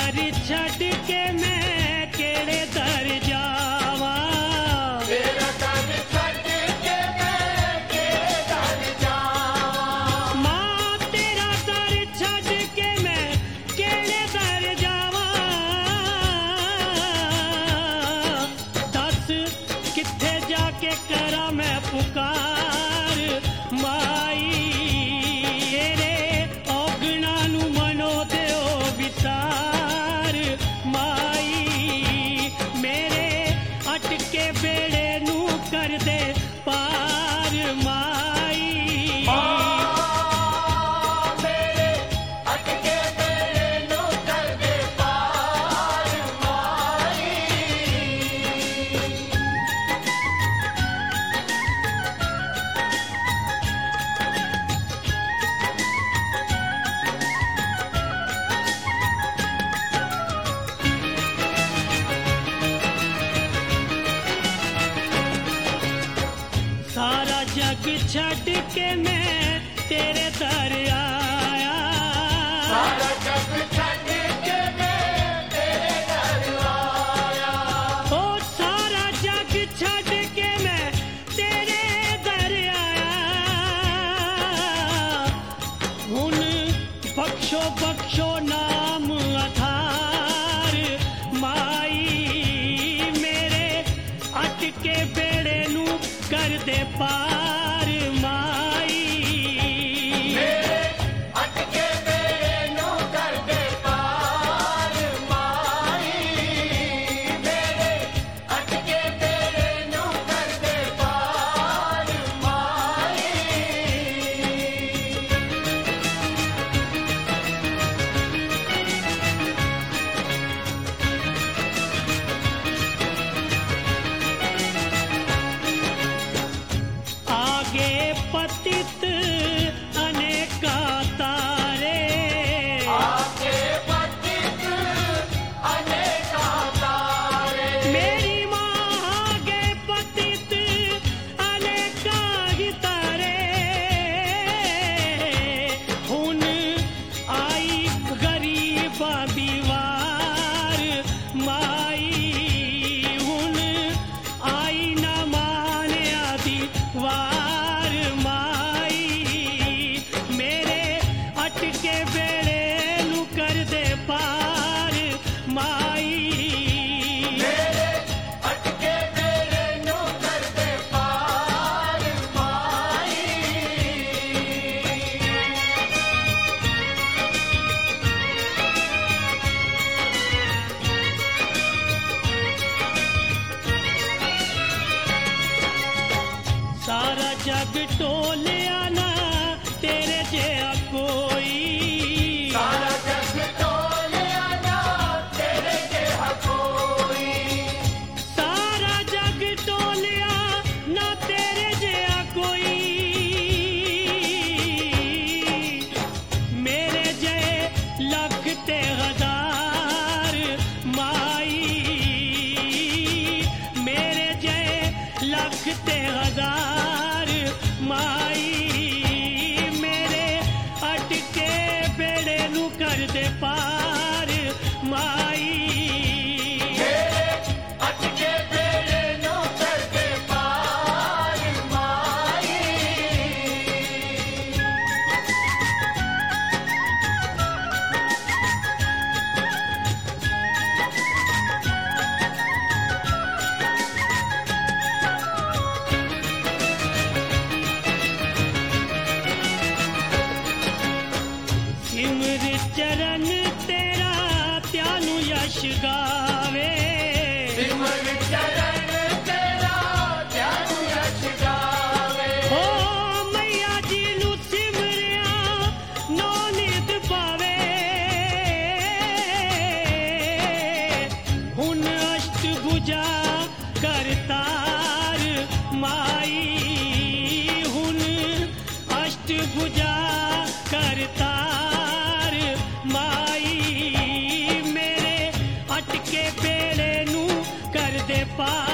दर छड़ के मैं केड़े दर जावा, तेरा दर छड़ के मैं केड़े दर जावा। मां तेरा दर छड़ के मैं केड़े दर जावा। दस किथे जाके करा मैं पुकार माई, तेरे औगणा नू मनो देओ विसार माई, मेरे अटके बेड़े नू कर दे पार माई। मेरे अटके बेड़े नू कर दे पार माई। सारा जग छड़ के मैं तेरे दर आया, सारा जग छड़ के मैं तेरे दर आया। ओ सारा जग छड़ के मैं तेरे दर आया। हुन बख्शो बख्शो नाम आधार माई, मेरे अटके बेड़े नू कर दे पार माई। मेरे अटके बेड़े नू कर दे पार माई। मेरे अटके बेड़े नू कर दे पार माई। आगे पतित अनेका तारे, आगे पतित अनेका तारे। मेरी माँ आगे पतित अनेका ही तारे। हुन आई गरीबा दीवार माई, हुन आई न मान्या दीवार माई, मेरे अटके बेड़े नू कर दे पार माई। मेरे अटके बेड़े नू कर दे पार माई। सारा जग टोलिया ना तेरे जेहा कोई, सारा जग टोलिया ना तेरे जेहा कोई। सारा जग टोलिया ना तेरे जेहा कोई, मेरे जे लख ते हजार माई, मेरे जे लख ते हजार माई, मेरे अटके बेड़े नू कर दे पार माई। मेरे अटके बेड़े नू कर दे पार माई। सिमर चरण तेरा त्यानु यश गावे, सिमर चरण तेरा त्यानु यश गावे। ओ मैया जी नू सिमरिया नौ नित पावे। हुन अष्टभुजा करतार माई, हुन अष्टभुजा करतार माई, मेरे अटके बेड़े नू कर दे पार